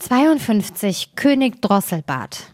52. König Drosselbart.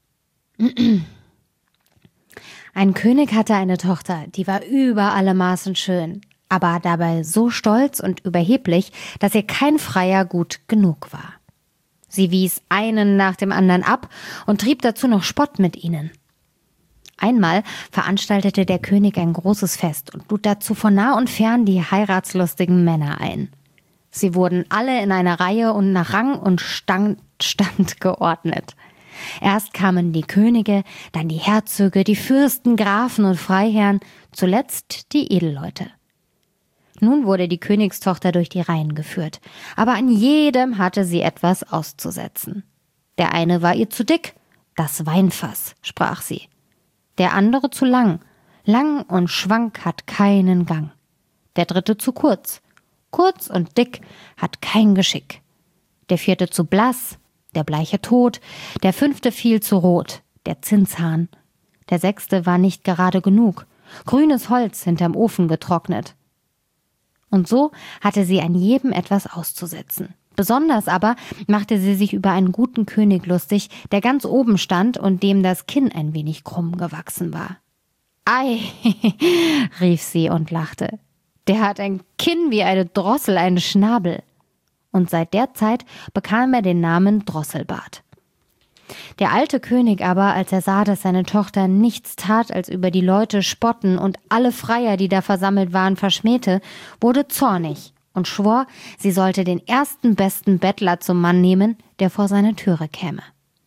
Ein König hatte eine Tochter, die war über alle Maßen schön, aber dabei so stolz und überheblich, dass ihr kein Freier gut genug war. Sie wies einen nach dem anderen ab und trieb dazu noch Spott mit ihnen. Einmal veranstaltete der König ein großes Fest und lud dazu von nah und fern die heiratslustigen Männer ein. Sie wurden alle in einer Reihe und nach Rang und Stand geordnet. Erst kamen die Könige, dann die Herzöge, die Fürsten, Grafen und Freiherren, zuletzt die Edelleute. Nun wurde die Königstochter durch die Reihen geführt, aber an jedem hatte sie etwas auszusetzen. Der eine war ihr zu dick, das Weinfass, sprach sie. Der andere zu lang, lang und schwank hat keinen Gang. Der dritte zu kurz, kurz und dick hat kein Geschick. Der vierte zu blass, der bleiche Tod, der fünfte viel zu rot, der Zinshahn. Der sechste war nicht gerade genug, grünes Holz hinterm Ofen getrocknet. Und so hatte sie an jedem etwas auszusetzen. Besonders aber machte sie sich über einen guten König lustig, der ganz oben stand und dem das Kinn ein wenig krumm gewachsen war. »Ei«, rief sie und lachte, »der hat ein Kinn wie eine Drossel, einen Schnabel.« Und seit der Zeit bekam er den Namen Drosselbart. Der alte König aber, als er sah, dass seine Tochter nichts tat, als über die Leute spotten und alle Freier, die da versammelt waren, verschmähte, wurde zornig und schwor, sie sollte den ersten besten Bettler zum Mann nehmen, der vor seine Türe käme.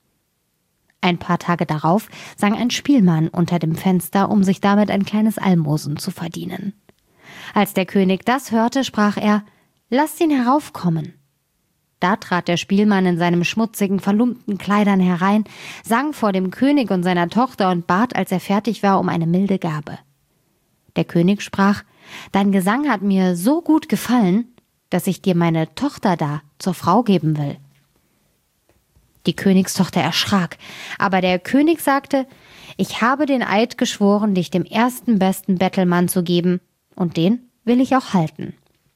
Ein paar Tage darauf sang ein Spielmann unter dem Fenster, um sich damit ein kleines Almosen zu verdienen. Als der König das hörte, sprach er, »Lasst ihn heraufkommen.« Da trat der Spielmann in seinen schmutzigen, verlumpten Kleidern herein, sang vor dem König und seiner Tochter und bat, als er fertig war, um eine milde Gabe. Der König sprach, »Dein Gesang hat mir so gut gefallen, dass ich dir meine Tochter da zur Frau geben will.« Die Königstochter erschrak, aber der König sagte, »Ich habe den Eid geschworen, dich dem ersten besten Bettelmann zu geben, und den will ich auch halten.«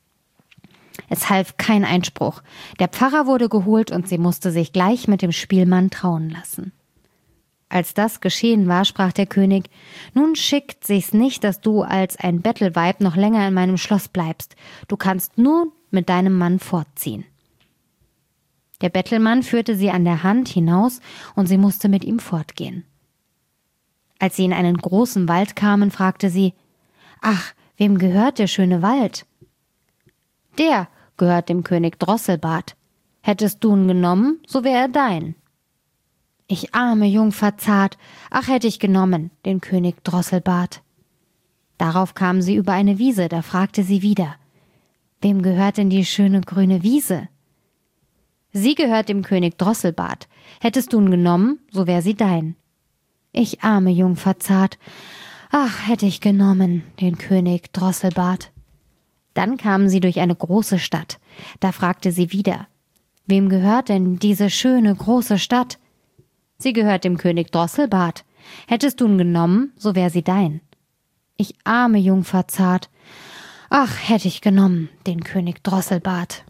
Es half kein Einspruch. Der Pfarrer wurde geholt und sie musste sich gleich mit dem Spielmann trauen lassen. Als das geschehen war, sprach der König, »Nun schickt sich's nicht, dass du als ein Bettelweib noch länger in meinem Schloss bleibst. Du kannst nun mit deinem Mann fortziehen.« Der Bettelmann führte sie an der Hand hinaus und sie musste mit ihm fortgehen. Als sie in einen großen Wald kamen, fragte sie, »Ach, wem gehört der schöne Wald?« »Der gehört dem König Drosselbart. Hättest du ihn genommen, so wär er dein.« »Ich arme Jungfer zart, ach, hätte ich genommen, den König Drosselbart.« Darauf kamen sie über eine Wiese, da fragte sie wieder, »Wem gehört denn die schöne grüne Wiese?« »Sie gehört dem König Drosselbart. Hättest du ihn genommen, so wär sie dein.« »Ich arme Jungfer zart, ach, hätte ich genommen, den König Drosselbart.« Dann kamen sie durch eine große Stadt. Da fragte sie wieder, »Wem gehört denn diese schöne große Stadt?« »Sie gehört dem König Drosselbart. Hättest du ihn genommen, so wär sie dein.« »Ich arme Jungfer zart, ach, hätte ich genommen, den König Drosselbart.«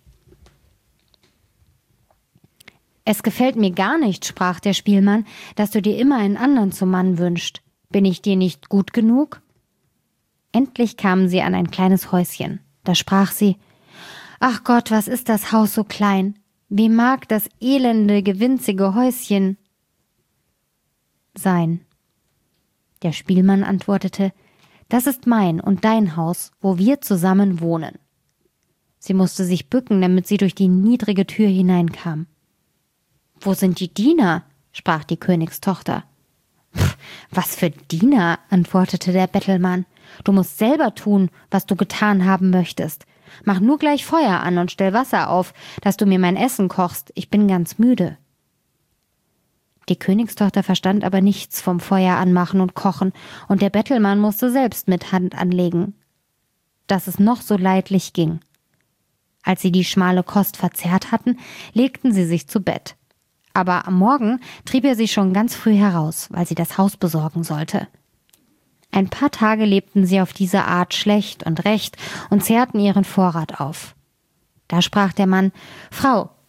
»Es gefällt mir gar nicht«, sprach der Spielmann, »dass du dir immer einen anderen zum Mann wünschst. Bin ich dir nicht gut genug?« Endlich kamen sie an ein kleines Häuschen. Da sprach sie, »Ach Gott, was ist das Haus so klein? Wie mag das elende, gewinzige Häuschen sein?« Der Spielmann antwortete, »Das ist mein und dein Haus, wo wir zusammen wohnen.« Sie musste sich bücken, damit sie durch die niedrige Tür hineinkam. »Wo sind die Diener?« sprach die Königstochter. »Was für Diener?« antwortete der Bettelmann. »Du musst selber tun, was du getan haben möchtest. Mach nur gleich Feuer an und stell Wasser auf, dass du mir mein Essen kochst. Ich bin ganz müde.« Die Königstochter verstand aber nichts vom Feuer anmachen und kochen, und der Bettelmann musste selbst mit Hand anlegen, dass es noch so leidlich ging. Als sie die schmale Kost verzehrt hatten, legten sie sich zu Bett. Aber am Morgen trieb er sie schon ganz früh heraus, weil sie das Haus besorgen sollte. Ein paar Tage lebten sie auf diese Art schlecht und recht und zehrten ihren Vorrat auf. Da sprach der Mann, »Frau,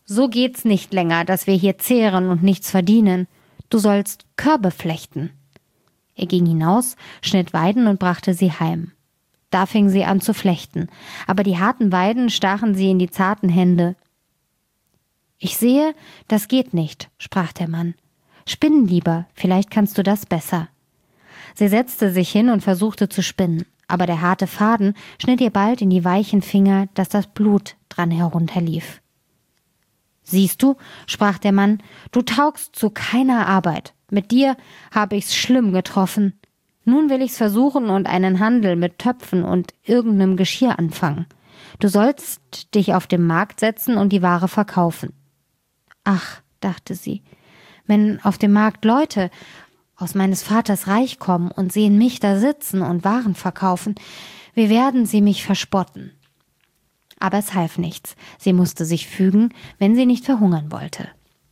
So geht's nicht länger, dass wir hier zehren und nichts verdienen. Du sollst Körbe flechten. Er ging hinaus, schnitt Weiden und brachte sie heim. Da fing sie an zu flechten, aber die harten Weiden stachen sie in die zarten Hände. »Ich sehe, das geht nicht«, sprach der Mann. »Spinnen lieber, vielleicht kannst du das besser.« Sie setzte sich hin und versuchte zu spinnen, aber der harte Faden schnitt ihr bald in die weichen Finger, dass das Blut dran herunterlief. »Siehst du«, sprach der Mann, »du taugst zu keiner Arbeit. Mit dir habe ich's schlimm getroffen. Nun will ich's versuchen und einen Handel mit Töpfen und irgendeinem Geschirr anfangen. Du sollst dich auf den Markt setzen und die Ware verkaufen.« »Ach«, dachte sie, »wenn auf dem Markt Leute aus meines Vaters Reich kommen und sehen mich da sitzen und Waren verkaufen, wie werden sie mich verspotten?« Aber es half nichts. Sie musste sich fügen, wenn sie nicht verhungern wollte.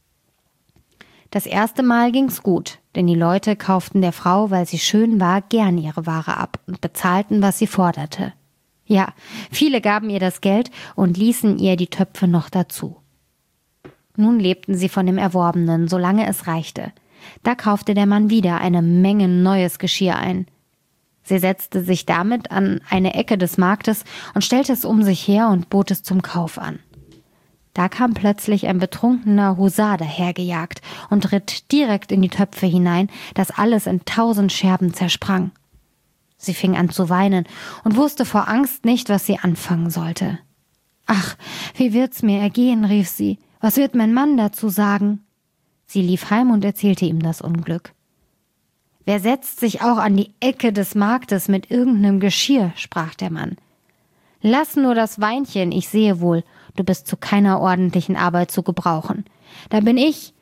Das erste Mal ging's gut, denn die Leute kauften der Frau, weil sie schön war, gern ihre Ware ab und bezahlten, was sie forderte. Ja, viele gaben ihr das Geld und ließen ihr die Töpfe noch dazu. Nun lebten sie von dem Erworbenen, solange es reichte. Da kaufte der Mann wieder eine Menge neues Geschirr ein. Sie setzte sich damit an eine Ecke des Marktes und stellte es um sich her und bot es zum Kauf an. Da kam plötzlich ein betrunkener Husar dahergejagt und ritt direkt in die Töpfe hinein, dass alles in 1000 Scherben zersprang. Sie fing an zu weinen und wusste vor Angst nicht, was sie anfangen sollte. »Ach, wie wird's mir ergehen«, rief sie. »Was wird mein Mann dazu sagen?« Sie lief heim und erzählte ihm das Unglück. »Wer setzt sich auch an die Ecke des Marktes mit irgendeinem Geschirr?«, sprach der Mann. »Lass nur das Weinchen, ich sehe wohl, du bist zu keiner ordentlichen Arbeit zu gebrauchen. Da bin ich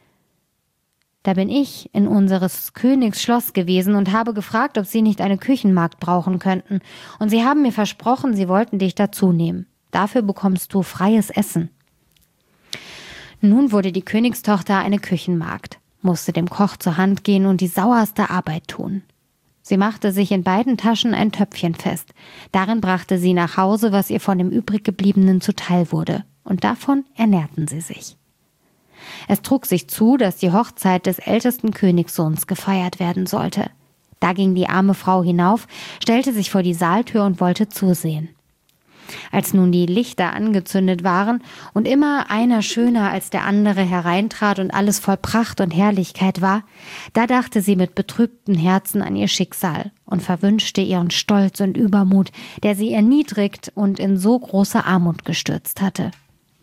in unseres Königs Schloss gewesen und habe gefragt, ob sie nicht eine Küchenmagd brauchen könnten, und sie haben mir versprochen, sie wollten dich dazu nehmen. Dafür bekommst du freies Essen.« Nun wurde die Königstochter eine Küchenmagd, musste dem Koch zur Hand gehen und die sauerste Arbeit tun. Sie machte sich in beiden Taschen ein Töpfchen fest. Darin brachte sie nach Hause, was ihr von dem übriggebliebenen zuteil wurde, und davon ernährten sie sich. Es trug sich zu, dass die Hochzeit des ältesten Königssohns gefeiert werden sollte. Da ging die arme Frau hinauf, stellte sich vor die Saaltür und wollte zusehen. Als nun die Lichter angezündet waren und immer einer schöner als der andere hereintrat und alles voll Pracht und Herrlichkeit war, da dachte sie mit betrübtem Herzen an ihr Schicksal und verwünschte ihren Stolz und Übermut, der sie erniedrigt und in so große Armut gestürzt hatte.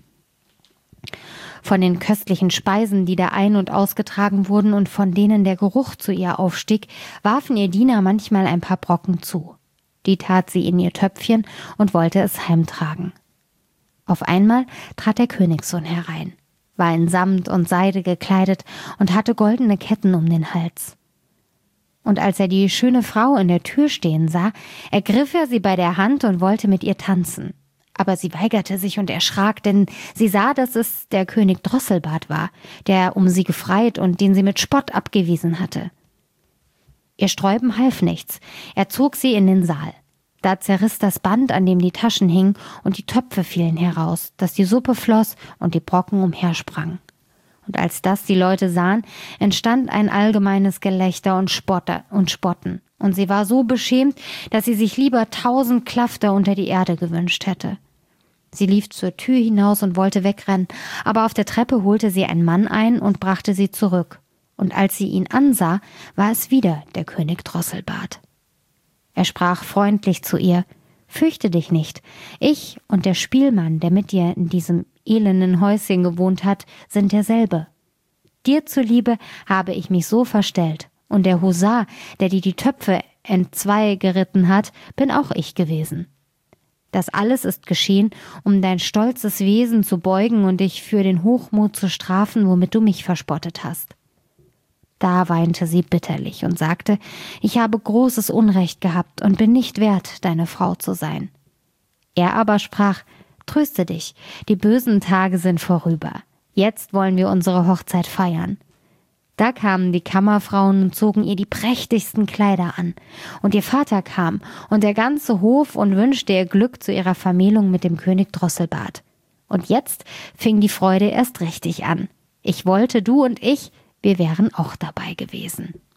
Von den köstlichen Speisen, die da ein- und ausgetragen wurden und von denen der Geruch zu ihr aufstieg, warfen ihr Diener manchmal ein paar Brocken zu. Die tat sie in ihr Töpfchen und wollte es heimtragen. Auf einmal trat der Königssohn herein, war in Samt und Seide gekleidet und hatte goldene Ketten um den Hals. Und als er die schöne Frau in der Tür stehen sah, ergriff er sie bei der Hand und wollte mit ihr tanzen. Aber sie weigerte sich und erschrak, denn sie sah, dass es der König Drosselbart war, der um sie gefreit und den sie mit Spott abgewiesen hatte. Ihr Sträuben half nichts, er zog sie in den Saal. Da zerriss das Band, an dem die Taschen hingen, und die Töpfe fielen heraus, dass die Suppe floss und die Brocken umhersprangen. Und als das die Leute sahen, entstand ein allgemeines Gelächter und Spotten, und sie war so beschämt, dass sie sich lieber 1000 Klafter unter die Erde gewünscht hätte. Sie lief zur Tür hinaus und wollte wegrennen, aber auf der Treppe holte sie ein Mann ein und brachte sie zurück. Und als sie ihn ansah, war es wieder der König Drosselbart. Er sprach freundlich zu ihr: »Fürchte dich nicht, ich und der Spielmann, der mit dir in diesem elenden Häuschen gewohnt hat, sind derselbe. Dir zuliebe habe ich mich so verstellt, und der Husar, der dir die Töpfe entzwei geritten hat, bin auch ich gewesen. Das alles ist geschehen, um dein stolzes Wesen zu beugen und dich für den Hochmut zu strafen, womit du mich verspottet hast.« Da weinte sie bitterlich und sagte: »Ich habe großes Unrecht gehabt und bin nicht wert, deine Frau zu sein.« Er aber sprach: »Tröste dich, die bösen Tage sind vorüber. Jetzt wollen wir unsere Hochzeit feiern.« Da kamen die Kammerfrauen und zogen ihr die prächtigsten Kleider an. Und ihr Vater kam und der ganze Hof und wünschte ihr Glück zu ihrer Vermählung mit dem König Drosselbart. Und jetzt fing die Freude erst richtig an. Ich wollte, du und ich, wir wären auch dabei gewesen.